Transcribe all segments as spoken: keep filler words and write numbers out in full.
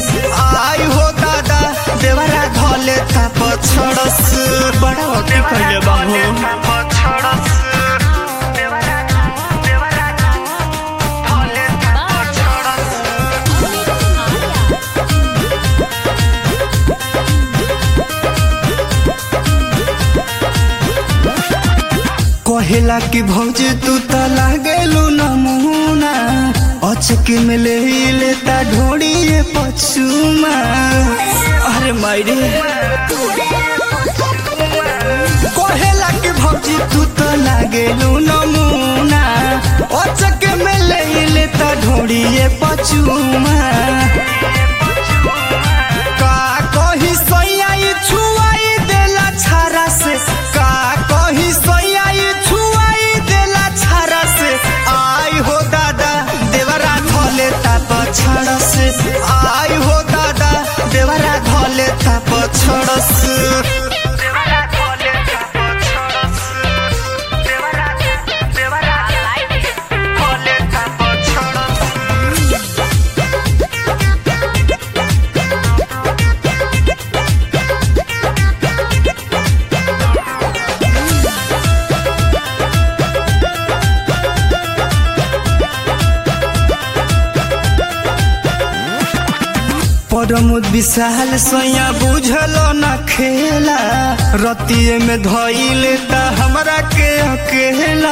आई हो दादा देवरा धले था पछड़स बड़ा वकी कहले बाबू कहेला कि भौजी तू त लागेलू नमूना अचके में ले लेता ढोड़ी पछुमा अरे मायरे कहेला कि भौजी तू त लागेलू नमूना अचके में ले लेता ढोड़ी पछुमा का कही सैया छुआई देला छारा से का कही सैया पछड़स आई हो दादा देवरा धले था पछड़स परमुद विशाल सोया बुझल न खेला रतिये में धइले ता हमरा के अकेला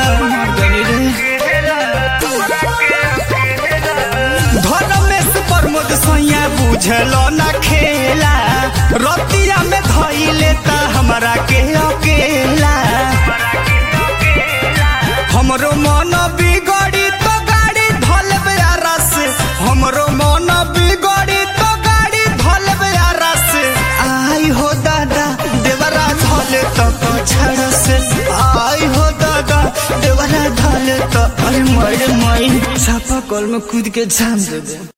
धर्मेश प्रमोद सोया बुझल न खेला रतिया में धइले ता हमरा के अकेला हमरो मन बिगड़ी तो गाड़ी धलबे आरस हमरो मन बिगड़ी पछड़स आई हो दादा देवरा धले तो अरे मारे माई छापा कल में कूद के जान दे।